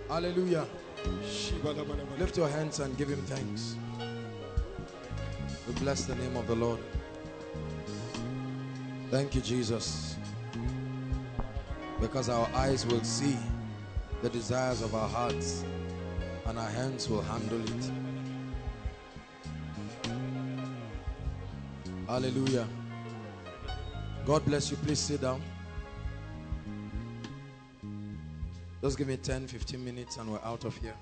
Hallelujah. Lift your hands and give him thanks. We bless the name of the Lord. Thank you, Jesus. Because our eyes will see the desires of our hearts and our hands will handle it. Hallelujah. God bless you. Please sit down. Just give me 10-15 minutes and we're out of here.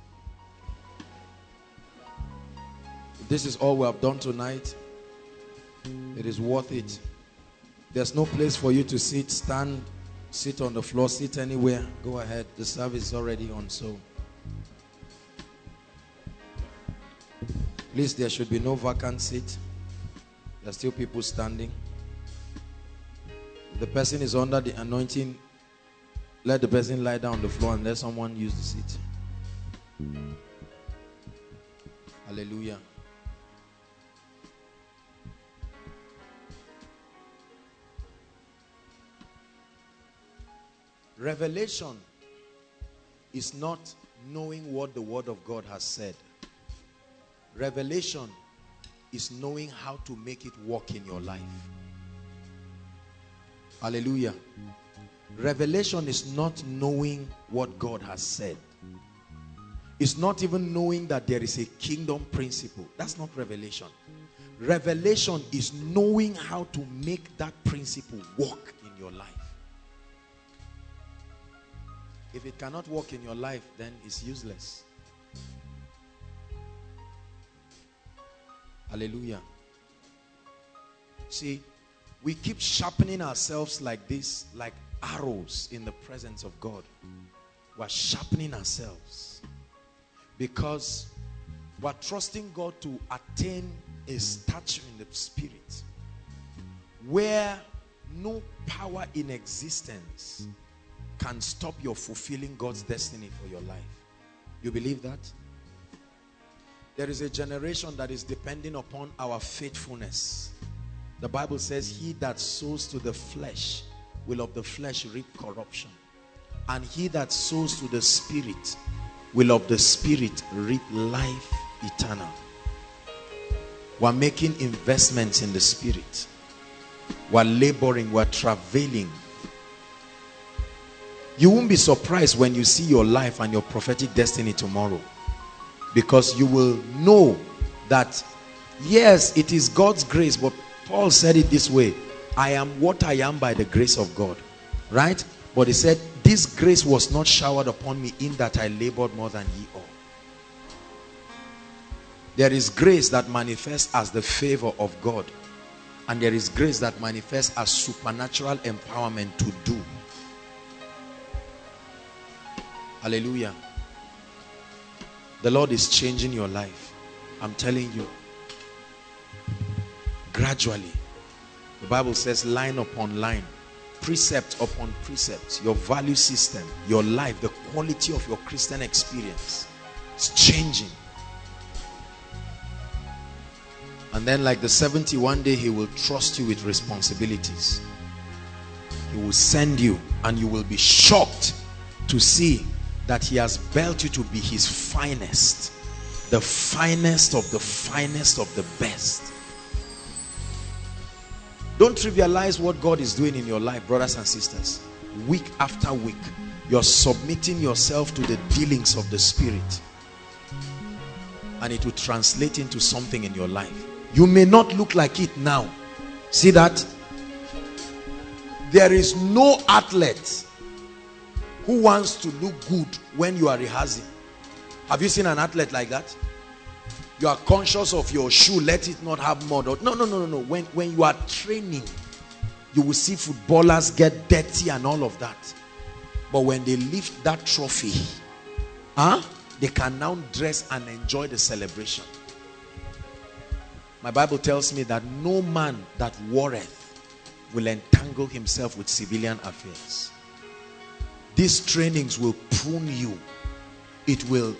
If this is all we have done tonight, it is worth it. There's no place for you to sit. Stand, sit on the floor, sit anywhere. Go ahead. The service is already on, so please, there should be no vacant seat. There are still people standing. If the person is under the anointing, let the person lie down on the floor and let someone use the seat. Hallelujah. Revelation is not knowing what the Word of God has said. Revelation is knowing how to make it work in your life. Hallelujah. Revelation is not knowing what God has said. It's not even knowing that there is a kingdom principle. That's not revelation. Revelation is knowing how to make that principle work in your life. If it cannot work in your life, then it's useless. Hallelujah. See, we keep sharpening ourselves like this, like arrows in the presence of God. We're sharpening ourselves because we're trusting God to attain a stature in the spirit where no power in existence can stop your fulfilling God's destiny for your life. You believe that? There is a generation that is depending upon our faithfulness. The Bible says, he that sows to the flesh will of the flesh reap corruption, and he that sows to the spirit will of the spirit reap life eternal. We're making investments in the spirit. We're laboring, we're travailing. You won't be surprised when you see your life and your prophetic destiny tomorrow, because you will know that yes, it is God's grace, but Paul said it this way: I am what I am by the grace of God, right? But he said, this grace was not showered upon me in that I labored more than ye all. There is grace that manifests as the favor of God, and there is grace that manifests as supernatural empowerment to do. Hallelujah. The Lord is changing your life. I'm telling you. Gradually. The Bible says line upon line, precept upon precept, your value system, your life, the quality of your Christian experience is changing. And then like the 71 day, he will trust you with responsibilities. He will send you and you will be shocked to see that he has built you to be his finest, the finest of the finest of the best. Don't trivialize what God is doing in your life, brothers and sisters. Week after week, you're submitting yourself to the dealings of the Spirit, and it will translate into something in your life. You may not look like it now. See that? There is no athlete who wants to look good when you are rehearsing. Have you seen an athlete like that? You are conscious of your shoe, let it not have mud. No. When you are training, you will see footballers get dirty and all of that. But when they lift that trophy, they can now dress and enjoy the celebration. My Bible tells me that no man that warreth will entangle himself with civilian affairs. These trainings will prune you. It will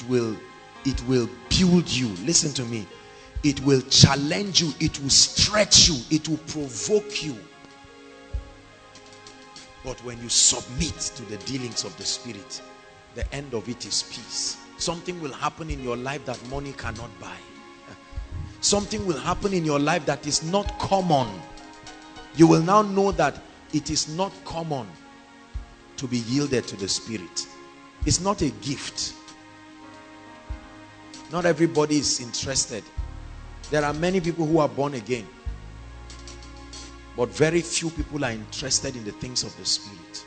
build you. Listen to me. It will challenge you. It will stretch you. It will provoke you. But when you submit to the dealings of the Spirit, the end of it is peace. Something will happen in your life that money cannot buy. Something will happen in your life that is not common. You will now know that it is not common to be yielded to the Spirit. It's not a gift. Not everybody is interested. There are many people who are born again, but very few people are interested in the things of the Spirit.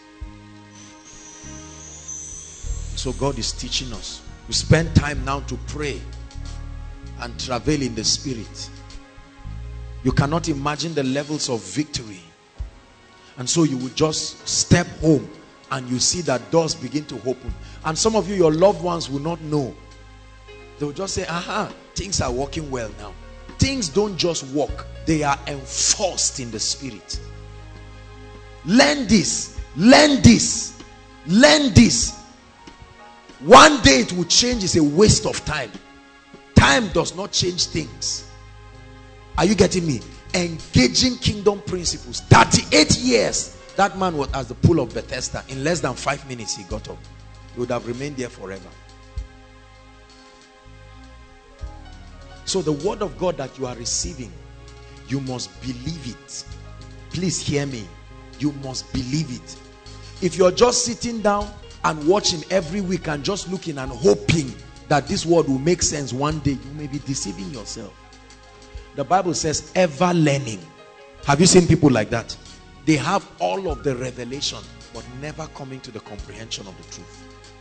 So God is teaching us. We spend time now to pray and travel in the Spirit. You cannot imagine the levels of victory. And so you will just step home and you see that doors begin to open. And some of you, your loved ones will not know. They will just say, aha, things are working well now. Things don't just work. They are enforced in the Spirit. Learn this. Learn this. Learn this. One day it will change is a waste of time. Time does not change things. Are you getting me? Engaging kingdom principles. 38 years. That man was at the pool of Bethesda. In less than 5 minutes he got up. He would have remained there forever. So the word of God that you are receiving, you must believe it. Please hear me. You must believe it. If you're just sitting down and watching every week and just looking and hoping that this word will make sense one day, you may be deceiving yourself. The Bible says ever learning. Have you seen people like that? They have all of the revelation but never coming to the comprehension of the truth.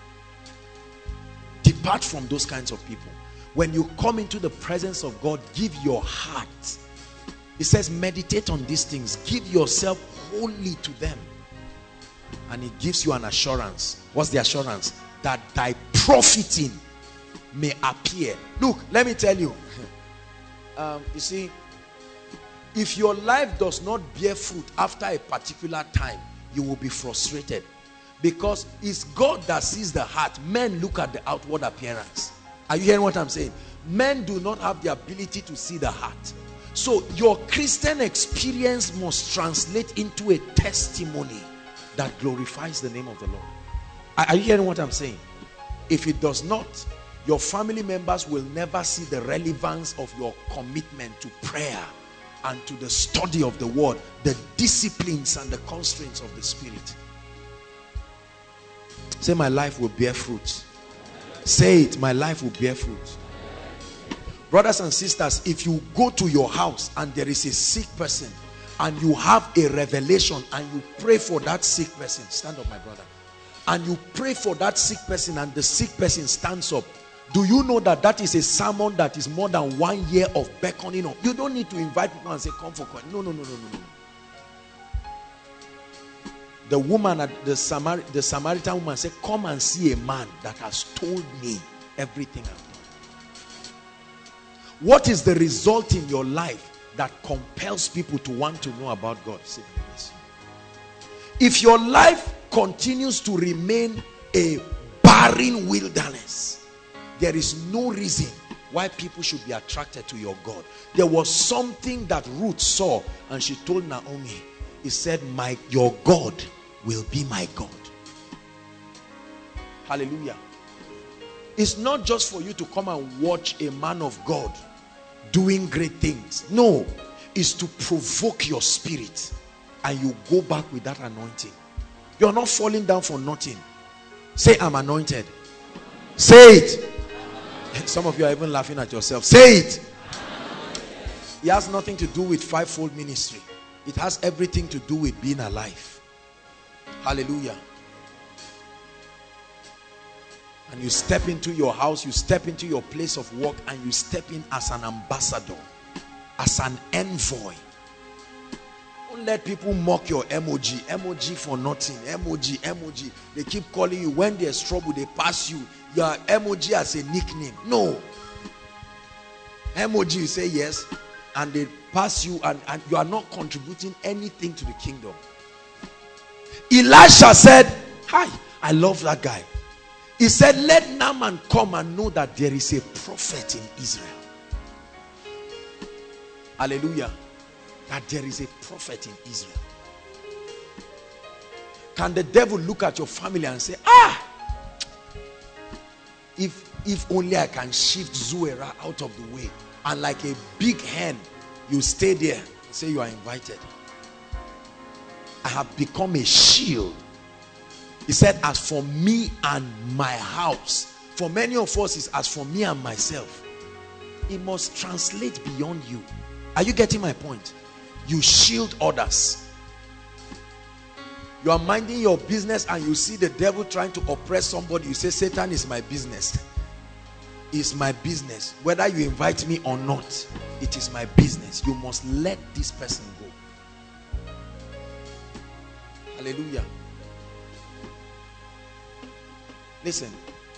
Depart from those kinds of people. When you come into the presence of God, give your heart. It says meditate on these things. Give yourself wholly to them. And it gives you an assurance. What's the assurance? That thy profiting may appear. Look, let me tell you. You see, if your life does not bear fruit after a particular time, you will be frustrated. Because it's God that sees the heart. Men look at the outward appearance. Are you hearing what I'm saying? Men do not have the ability to see the heart. So your Christian experience must translate into a testimony that glorifies the name of the Lord. Are you hearing what I'm saying? If it does not, your family members will never see the relevance of your commitment to prayer and to the study of the word, the disciplines and the constraints of the Spirit. Say, my life will bear fruit. Say it, my life will bear fruit. Brothers and sisters, if you go to your house and there is a sick person and you have a revelation and you pray for that sick person, stand up, my brother, and you pray for that sick person and the sick person stands up, do you know that that is a sermon that is more than 1 year of beckoning up? You don't need to invite people and say, come for coin. No. The woman at the Samaritan woman said, come and see a man that has told me everything I've done. What is the result in your life that compels people to want to know about God? Say, yes. If your life continues to remain a barren wilderness, there is no reason why people should be attracted to your God. There was something that Ruth saw and she told Naomi. He said, your God will be my God. Hallelujah. It's not just for you to come and watch a man of God doing great things. No, it's to provoke your spirit and you go back with that anointing. You're not falling down for nothing. Say, I'm anointed. Say it. Some of you are even laughing at yourself. Say it. It has nothing to do with fivefold ministry. It has everything to do with being alive. Hallelujah. And you step into your house, you step into your place of work, and you step in as an ambassador, as an envoy. Don't let people mock your emoji. Emoji for nothing. Emoji. They keep calling you. When there's trouble, they pass you. Your emoji as a nickname. No. Emoji, you say yes, and they pass you, and you are not contributing anything to the kingdom. Elisha said, hi, I love that guy. He said, let Naaman come and know that there is a prophet in Israel. Hallelujah. That there is a prophet in Israel. Can the devil look at your family and say, if only I can shift Zuera out of the way, and like a big hen, you stay there and say you are invited. I have become a shield. He said, as for me and my house. For many of us, it's as for me and myself. It must translate beyond you. Are you getting my point? You shield others. You are minding your business and you see the devil trying to oppress somebody. You say, Satan is my business. It's my business. Whether you invite me or not, it is my business. You must let this person go. Hallelujah. Listen,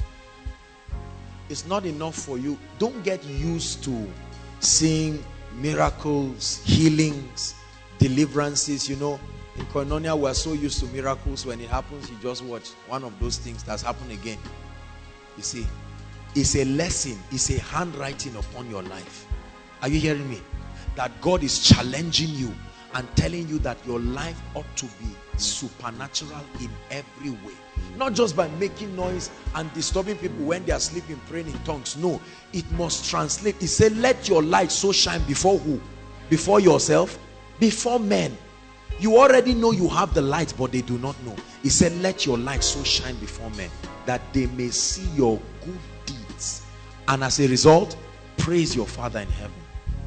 it's not enough for you. Don't get used to seeing miracles, healings, deliverances. You know, in Koinonia, we're so used to miracles. When it happens, you just watch one of those things that's happened again. You see, it's a lesson. It's a handwriting upon your life. Are you hearing me? That God is challenging you and telling you that your life ought to be supernatural in every way. Not just by making noise and disturbing people when they are sleeping, praying in tongues. No, it must translate. He said, let your light so shine before who? Before yourself? Before men. You already know you have the light, but they do not know. He said, let your light so shine before men that they may see your good deeds, and as a result, praise your Father in heaven.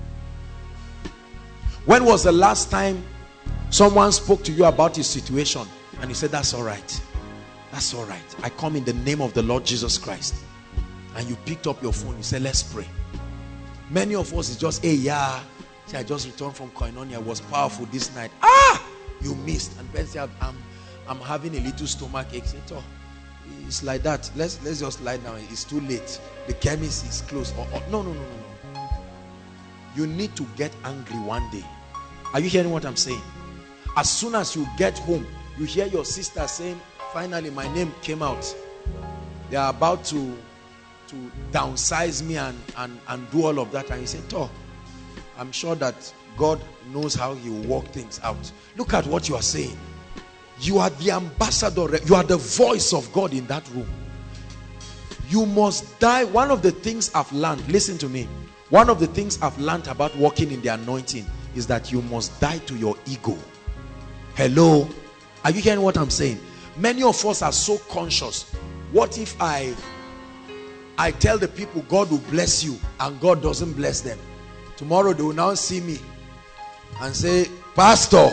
When was the last time someone spoke to you about his situation and you said, that's all right? That's all right. I come in the name of the Lord Jesus Christ. And you picked up your phone. You said, let's pray. Many of us is just, hey, yeah. See, I just returned from Koinonia. It was powerful this night. Ah! You missed. And Ben said, I'm having a little stomach ache. Said, oh, it's like that. Let's just lie down. It's too late. The chemist is closed. No. You need to get angry one day. Are you hearing what I'm saying? As soon as you get home, you hear your sister saying, finally my name came out. They are about to downsize me and do all of that. And you say, oh, I'm sure that God knows how he will work things out. Look at what you are saying. You are the ambassador. You are the voice of God in that room. You must die. One of the things I've learned, listen to me. One of the things I've learned about walking in the anointing is that you must die to your ego. Hello? Are you hearing what I'm saying? Many of us are so conscious. What if I tell the people God will bless you and God doesn't bless them? Tomorrow they will now see me and say, Pastor,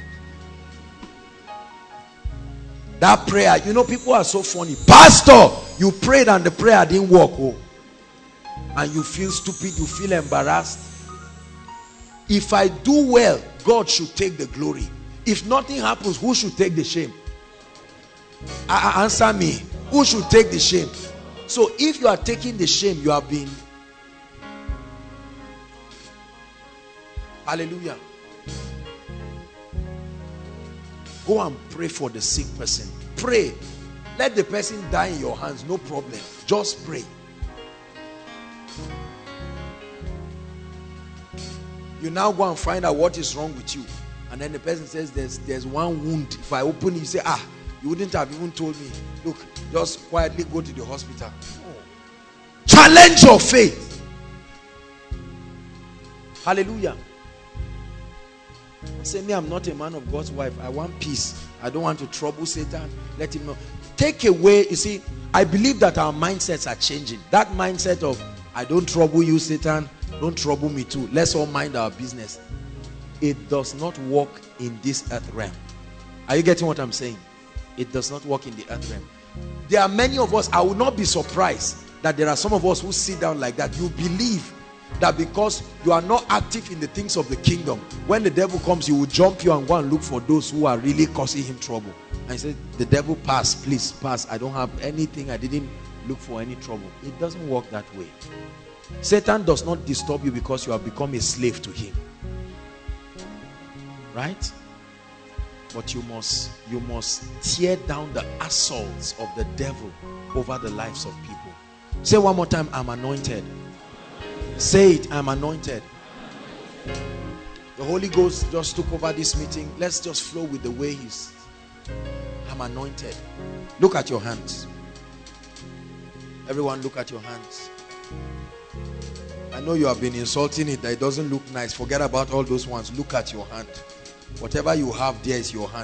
that prayer, you know, people are so funny. Pastor, you prayed and the prayer didn't work. Oh. And you feel stupid, you feel embarrassed. If I do well, God should take the glory. If nothing happens, who should take the shame? Answer me. Who should take the shame? So if you are taking the shame, you have been. Hallelujah. Go and pray for the sick person. Pray. Let the person die in your hands. No problem. Just pray. You now go and find out what is wrong with you. And then the person says, there's one wound. If I open it, you say, you wouldn't have even told me. Look, just quietly go to the hospital. Oh. Challenge your faith. Hallelujah. Say me, I'm not a man of God's wife. I want peace. I don't want to trouble Satan. Let him know. Take away, you see, I believe that our mindsets are changing. That mindset of, I don't trouble you, Satan. Don't trouble me too. Let's all mind our business. It does not work in this earth realm. Are you getting what I'm saying? It does not work in the earth realm. There are many of us, I will not be surprised that there are some of us who sit down like that. You believe that because you are not active in the things of the kingdom, when the devil comes, he will jump you and go and look for those who are really causing him trouble. And he said, the devil, pass, please pass. I don't have anything. I didn't look for any trouble. It doesn't work that way. Satan does not disturb you because you have become a slave to him. Right? But you must tear down the assaults of the devil over the lives of people. Say one more time, I'm anointed. Say it, I'm anointed. The Holy Ghost just took over this meeting. Let's just flow with the way he's. I'm anointed. Look at your hands. Everyone look at your hands. I know you have been insulting it, that it doesn't look nice. Forget about all those ones. Look at your hand. Whatever you have there is your hand.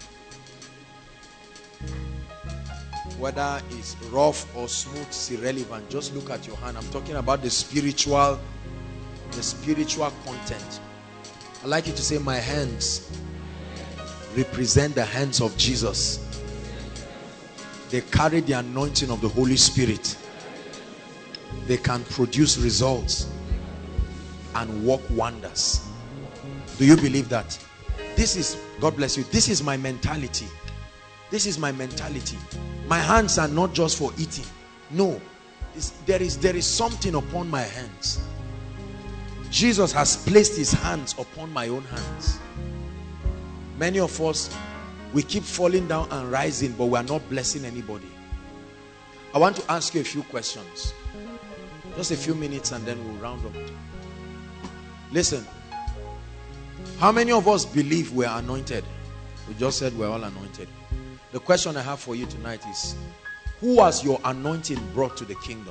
Whether it's rough or smooth, it's irrelevant. Just look at your hand. I'm talking about the spiritual content. I'd like you to say, my hands represent the hands of Jesus. They carry the anointing of the Holy Spirit. They can produce results and work wonders. Do you believe that? This is, God bless you, this is my mentality. This is my mentality. My hands are not just for eating. No. There is something upon my hands. Jesus has placed his hands upon my own hands. Many of us, we keep falling down and rising, but we are not blessing anybody. I want to ask you a few questions. Just a few minutes and then we'll round up. Listen. How many of us believe we are anointed? We just said we're all anointed. The question I have for you tonight is, who has your anointing brought to the kingdom?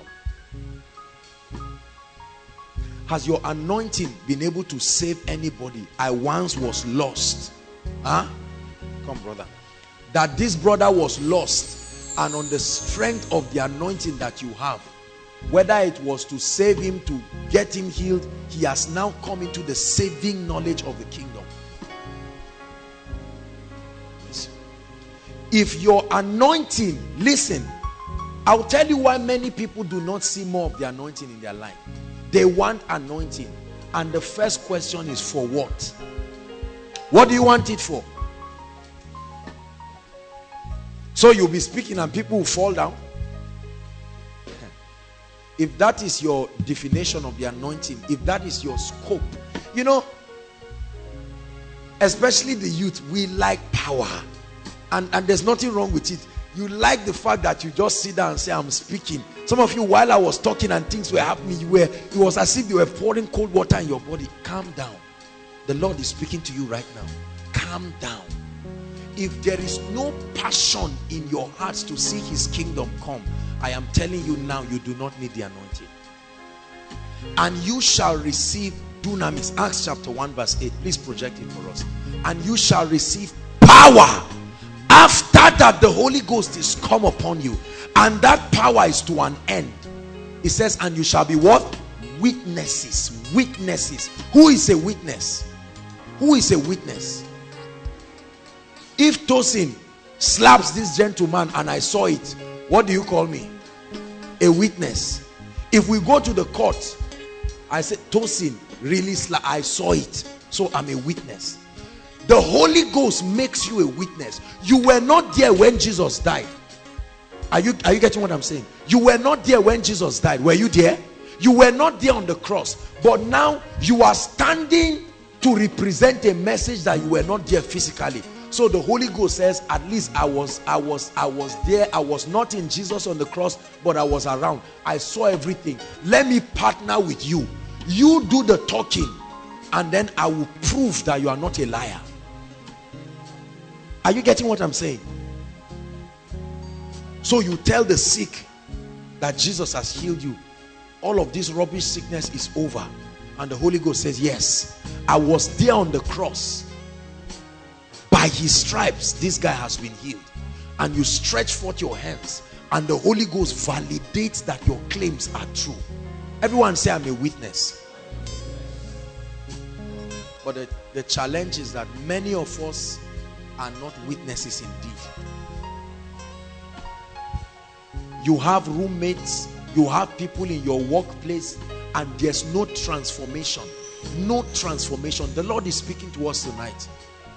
Has your anointing been able to save anybody? I once was lost. Huh? Come, brother. That this brother was lost, and on the strength of the anointing that you have, whether it was to save him, to get him healed, he has now come into the saving knowledge of the kingdom. Listen. If your anointing, listen, I'll tell you why many people do not see more of the anointing in their life. They want anointing, and the first question is, for what? What do you want it for? So you'll be speaking and people will fall down. If that is your definition of the anointing, if that is your scope, you know, especially the youth, we like power, and there's nothing wrong with it. You like the fact that you just sit down and say, I'm speaking. Some of you, while I was talking and things were happening, it was as if you were pouring cold water in your body. Calm down. The Lord is speaking to you right now. Calm down. If there is no passion in your hearts to see his kingdom come, I am telling you now, you do not need the anointing. And you shall receive dunamis. Acts chapter 1 verse 8. Please project it for us. And you shall receive power after that the Holy Ghost is come upon you. And that power is to an end. It says, and you shall be what? Witnesses. Witnesses. Who is a witness? Who is a witness? If Tosin slaps this gentleman and I saw it, what do you call me? A witness. If we go to the court, I said, Tosin really I saw it, so I'm a witness. The Holy Ghost makes you a witness. You were not there when Jesus died. Are you getting what I'm saying? You were not there when Jesus died. Were you there? You were not there on the cross. But now you are standing to represent a message that you were not there physically. So the Holy Ghost says, at least I was there. I was not in Jesus on the cross, but I was around. I saw everything. Let me partner with you. You do the talking, and then I will prove that you are not a liar. Are you getting what I'm saying? So you tell the sick that Jesus has healed you. All of this rubbish sickness is over. And the Holy Ghost says, yes, I was there on the cross. By his stripes, this guy has been healed. And you stretch forth your hands, and the Holy Ghost validates that your claims are true. Everyone say, I'm a witness. But the challenge is that many of us are not witnesses indeed. You have roommates, you have people in your workplace, and there's no transformation. No transformation. The Lord is speaking to us tonight.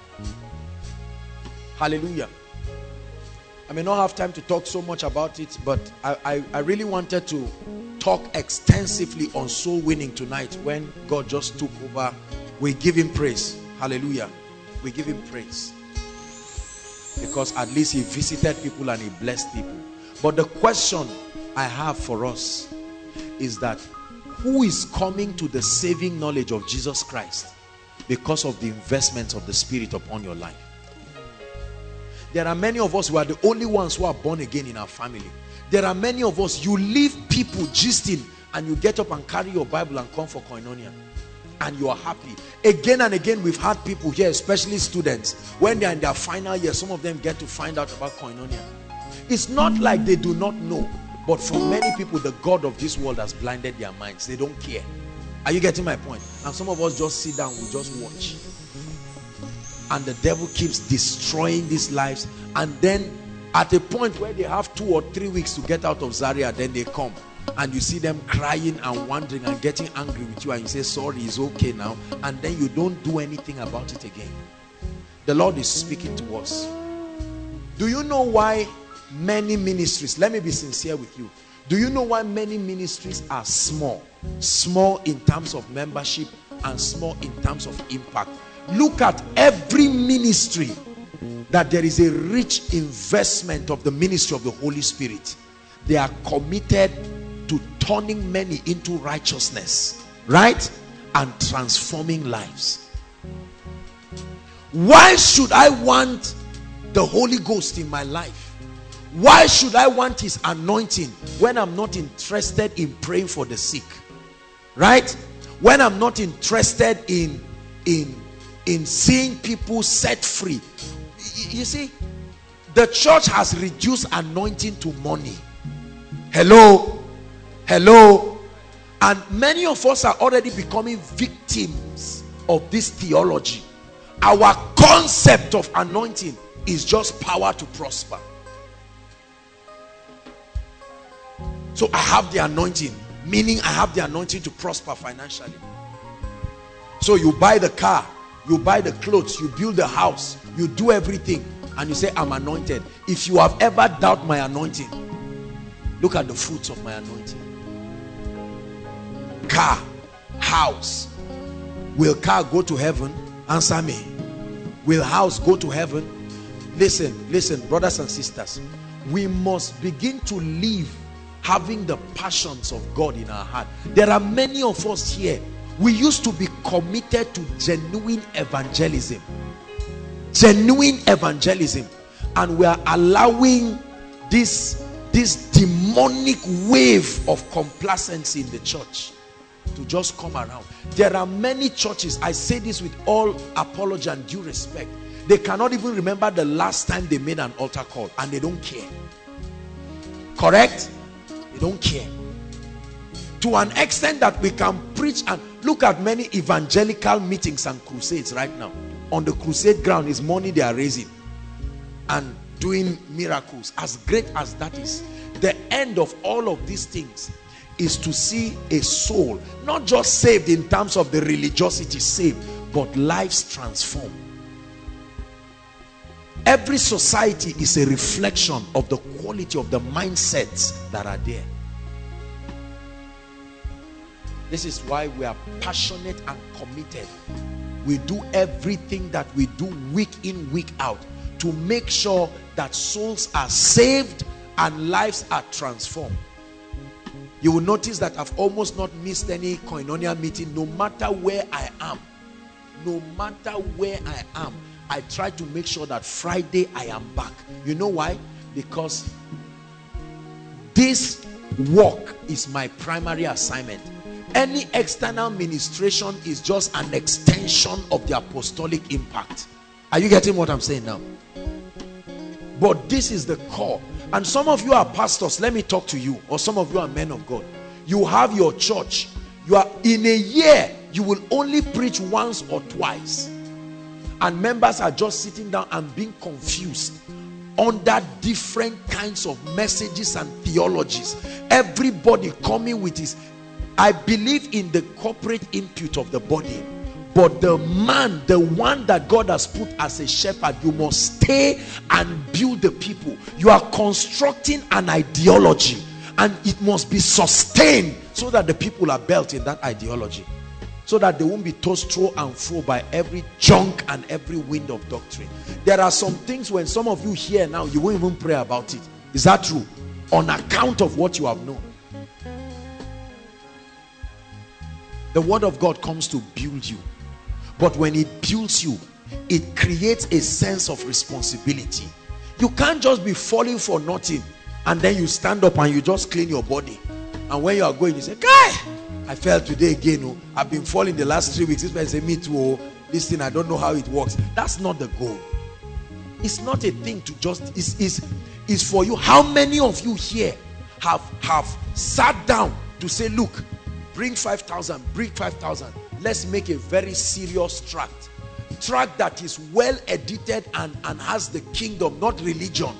Hallelujah. I may not have time to talk so much about it, but I really wanted to talk extensively on soul winning tonight when God just took over. We give him praise. Hallelujah. We give him praise. Because at least he visited people and he blessed people. But the question I have for us is that who is coming to the saving knowledge of Jesus Christ because of the investment of the Spirit upon your life? There are many of us who are the only ones who are born again in our family. There are many of us, you leave people gisting and you get up and carry your Bible and come for koinonia. And you are happy. Again and again, we've had people here, especially students, when they're in their final year, some of them get to find out about koinonia. It's not like they do not know, but for many people, the God of this world has blinded their minds. They don't care. Are you getting my point? And some of us just sit down, we just watch. And the devil keeps destroying these lives. And then at a point where they have 2 or 3 weeks to get out of Zaria, then they come. And you see them crying and wandering and getting angry with you, and you say, sorry, it's okay now. And then you don't do anything about it again. The Lord is speaking to us. Do you know why many ministries, let me be sincere with you, do you know why many ministries are small? Small in terms of membership and small in terms of impact. Look at every ministry that there is a rich investment of the ministry of the Holy Spirit. They are committed to turning many into righteousness, right? And transforming lives. Why should I want the Holy Ghost in my life? Why should I want his anointing when I'm not interested in praying for the sick? Right? When I'm not interested in seeing people set free. You see, the church has reduced anointing to money. Hello? Hello? And many of us are already becoming victims of this theology. Our concept of anointing is just power to prosper. So I have the anointing, meaning I have the anointing to prosper financially. So you buy the car, you buy the clothes, you build the house, you do everything, and you say, I'm anointed. If you have ever doubted my anointing, look at the fruits of my anointing. Car, house. Will car go to heaven? Answer me. Will house go to heaven? Listen, brothers and sisters. We must begin to live having the passions of God in our heart. There are many of us here. We used to be committed to genuine evangelism. Genuine evangelism. And we are allowing this demonic wave of complacency in the church to just come around. There are many churches, I say this with all apology and due respect, they cannot even remember the last time they made an altar call, and they don't care. Correct? They don't care. To an extent that we can preach, and look at many evangelical meetings and crusades right now. On the crusade ground is money they are raising and doing miracles. As great as that is, the end of all of these things is to see a soul not just saved in terms of the religiosity saved, but lives transformed. Every society is a reflection of the quality of the mindsets that are there. This is why we are passionate and committed. We do everything that we do week in, week out to make sure that souls are saved and lives are transformed. You will notice that I've almost not missed any koinonia meeting. No matter where I am, no matter where I am, I try to make sure that Friday I am back. You know why? Because this work is my primary assignment. Any external ministration is just an extension of the apostolic impact. Are you getting what I'm saying now? But this is the core. And some of you are pastors, let me talk to you. Or some of you are men of God. You have your church. You are in a year, you will only preach once or twice. And members are just sitting down and being confused under different kinds of messages and theologies. Everybody coming with his... I believe in the corporate input of the body. But the man, the one that God has put as a shepherd, you must stay and build the people. You are constructing an ideology, and it must be sustained so that the people are built in that ideology, so that they won't be tossed to and fro by every junk and every wind of doctrine. There are some things when some of you here now, you won't even pray about it. Is that true? On account of what you have known. The word of God comes to build you. But when it builds you, it creates a sense of responsibility. You can't just be falling for nothing and then you stand up and you just clean your body. And when you are going, you say, "Guy, I fell today again. Oh, I've been falling the last 3 weeks." This person say, "Me too. Oh, this thing, I don't know how it works." That's not the goal. It's not a thing to just, it's for you. How many of you here have sat down to say, "Look, bring 5,000, bring 5,000. Let's make a very serious tract that is well edited and has the kingdom, not religion."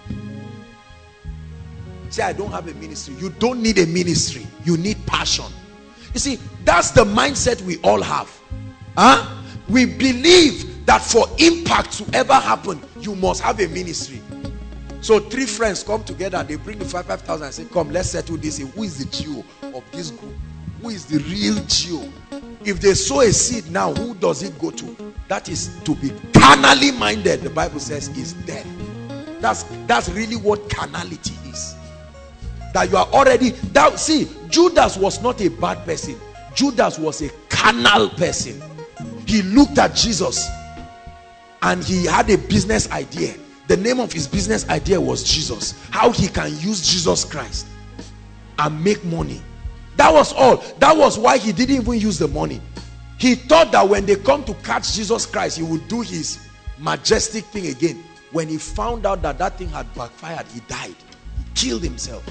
Say, "I don't have a ministry." You don't need a ministry. You need passion. You see, that's the mindset we all have. We believe that for impact to ever happen, you must have a ministry. So 3 friends come together, they bring the 5,000 and say, "Come, let's settle this. Who is the Geo of this group? Who is the real Geo?" If they sow a seed now, who does it go to? That is to be carnally minded. The Bible says is death. That's really what carnality is. That you are already, see, Judas was not a bad person. Judas was a carnal person. He looked at Jesus and he had a business idea. The name of his business idea was Jesus. How he can use Jesus Christ and make money. That was all. That was why he didn't even use the money. He thought that when they come to catch Jesus Christ, he would do his majestic thing again. When he found out that that thing had backfired, he died. He killed himself.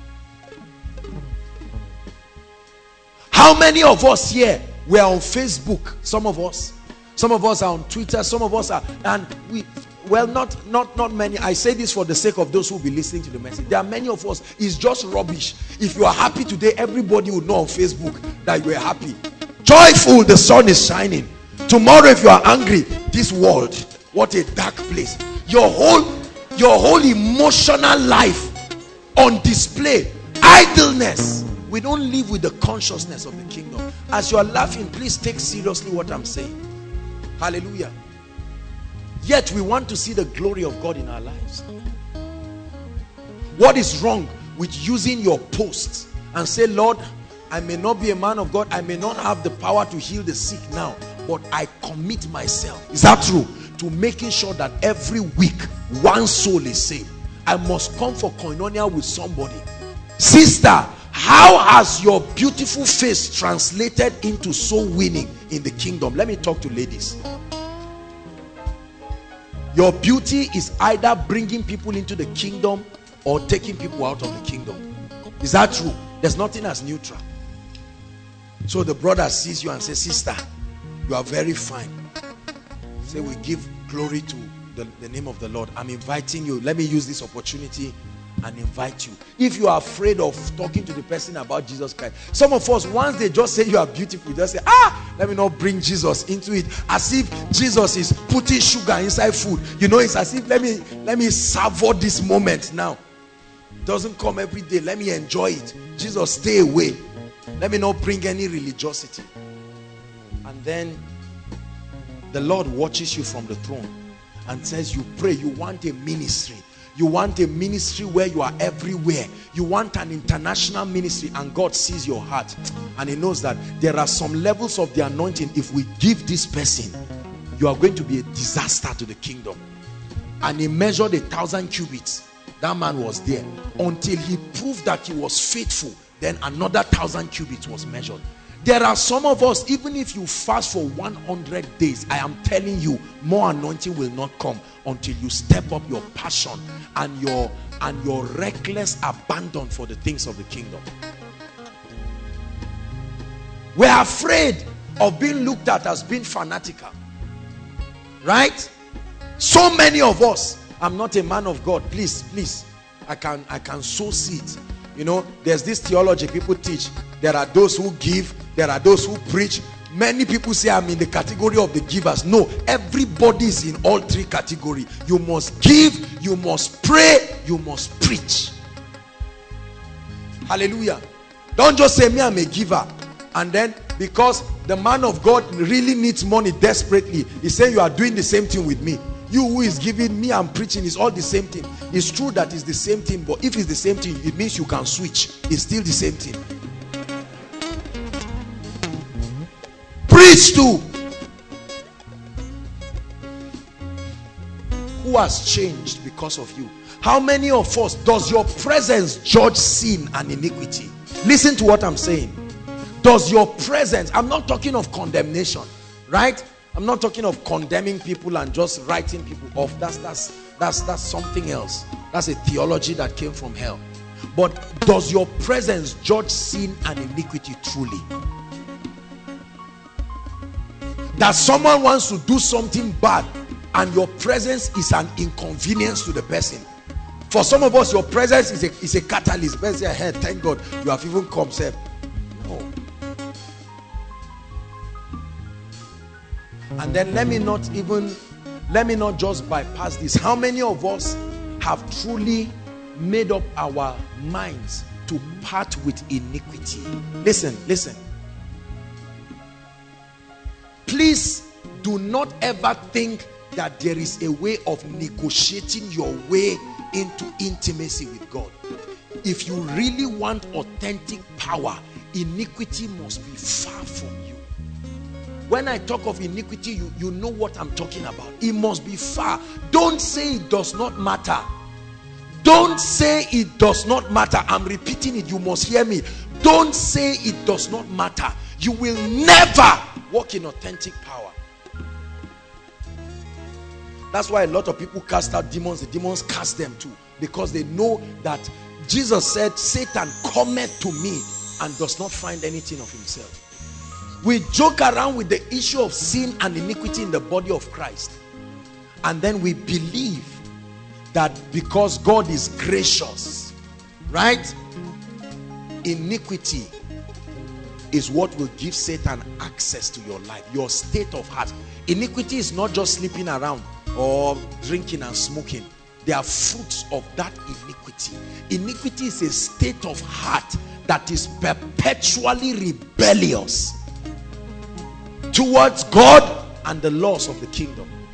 How many of us here were on Facebook? Some of us are on Twitter. Some of us are, and we, well, not many. I say this for the sake of those who will be listening to the message. There are many of us, it's just rubbish. If you are happy today, everybody would know on Facebook that you are happy. Joyful, the sun is shining. Tomorrow, if you are angry, this world, what a dark place. Your whole emotional life on display. Idleness. We don't live with the consciousness of the kingdom. As you are laughing, please take seriously what I'm saying. Hallelujah. Yet we want to see the glory of God in our lives. What is wrong with using your posts and say, "Lord, I may not be a man of God, I may not have the power to heal the sick now, but I commit myself," is that true, to making sure that every week one soul is saved. I must come for koinonia with somebody. Sister, how has your beautiful face translated into soul winning in the kingdom? Let me talk to ladies. Your beauty is either bringing people into the kingdom or taking people out of the kingdom. Is that true? There's nothing as neutral. So the brother sees you and says, "Sister, you are very fine." Say, "We give glory to the name of the Lord. I'm inviting you. Let me use this opportunity and invite you." If you are afraid of talking to the person about Jesus Christ, some of us, once they just say you are beautiful, just say, "Let me not bring Jesus into it," as if Jesus is putting sugar inside food. You know, it's as if let me savor this moment now. It doesn't come every day. Let me enjoy it. Jesus, stay away. Let me not bring any religiosity. And then the Lord watches you from the throne and says, you pray, you want a ministry. You want a ministry where you are everywhere. You want an international ministry, and God sees your heart and he knows that there are some levels of the anointing. If we give this person, you are going to be a disaster to the kingdom. And he measured 1,000 cubits. That man was there until he proved that he was faithful. Then another 1,000 cubits was measured. There are some of us, even if you fast for 100 days, I am telling you, more anointing will not come until you step up your passion and your reckless abandon for the things of the kingdom. We're afraid of being looked at as being fanatical. Right? So many of us, I'm not a man of God. Please, I can sow seeds. You know, there's this theology people teach. There are those who give, there are those who preach. Many people say I'm in the category of the givers. No, everybody is in all three categories. You must give, you must pray, you must preach. Hallelujah. Don't just say, me, I'm a giver. And then, because the man of God really needs money desperately, he says, you are doing the same thing with me. You who is giving, me, I'm preaching, is all the same thing. It's true that it's the same thing, but if it's the same thing, it means you can switch. It's still the same thing. Preach too. who has changed because of you? How many of us, does your presence judge sin and iniquity? Listen to what I'm saying. Does your presence, I'm not talking of condemnation, right? I'm not talking of condemning people and just writing people off. That's something else. That's a theology that came from hell. But does your presence judge sin and iniquity truly? That someone wants to do something bad and your presence is an inconvenience to the person. For some of us, your presence is a catalyst. Let's say, hey, thank God you have even come, sir. No. And then let me not just bypass this. How many of us have truly made up our minds to part with iniquity? Listen. Please do not ever think that there is a way of negotiating your way into intimacy with God. If you really want authentic power, iniquity must be far from you. When I talk of iniquity, you know what I'm talking about. It must be far. Don't say it does not matter. Don't say it does not matter. I'm repeating it. You must hear me. Don't say it does not matter. You will never walk in authentic power. That's why a lot of people cast out demons. The demons cast them too, because they know that Jesus said, Satan cometh to me and does not find anything of himself. We joke around with the issue of sin and iniquity in the body of Christ, and then we believe that because God is gracious, right? Iniquity is what will give Satan access to your life, your state of heart. Iniquity is not just sleeping around or drinking and smoking. There are fruits of that iniquity. Iniquity is a state of heart that is perpetually rebellious towards God and the laws of the kingdom.